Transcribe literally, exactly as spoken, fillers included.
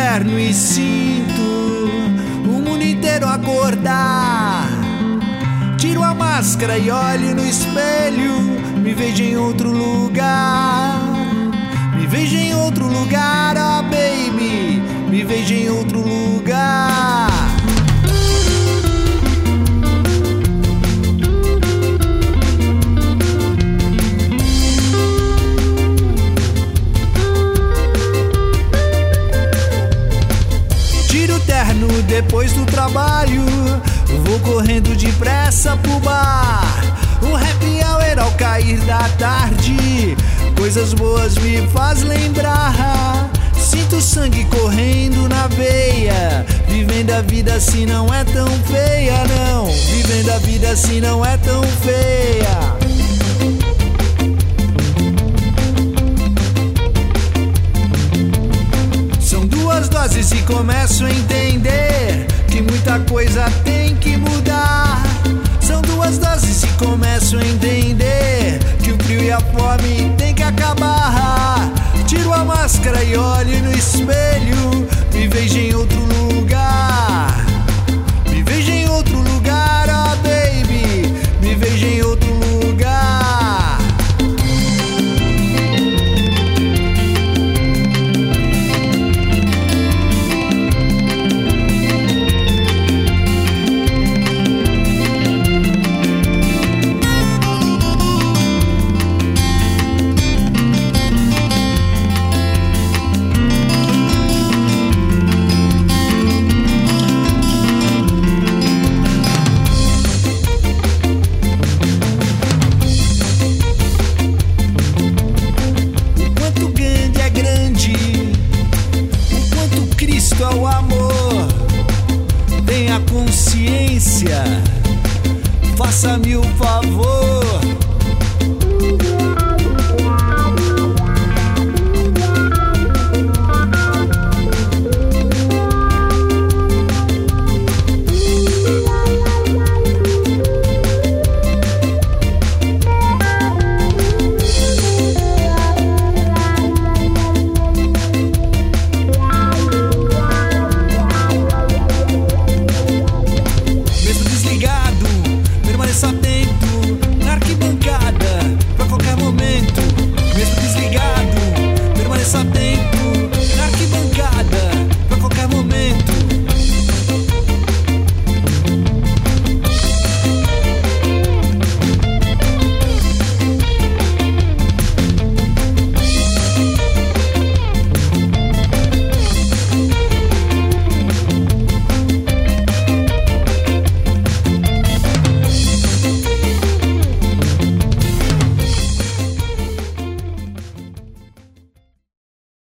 terno e sinto o mundo inteiro acordar. Tiro a máscara e olho no espelho, me vejo em outro lugar. Me vejo em outro lugar, oh baby, me vejo em outro lugar. Tiro o terno depois do trabalho, vou correndo depressa pro bar. Um happy hour ao cair da tarde, coisas boas me faz lembrar. Sinto sangue correndo na veia, vivendo a vida assim não é tão feia, não. Vivendo a vida assim não é tão feia. São duas doses e começo a entender que muita coisa tem que mudar. São duas doses e começo a entender que o frio e a fome tem que acabar. Tiro a máscara e olho no espelho, me vejo em outro lugar. Me vejo em outro lugar, oh baby, me vejo em outro lugar. Ao amor, tenha consciência, faça-me o favor.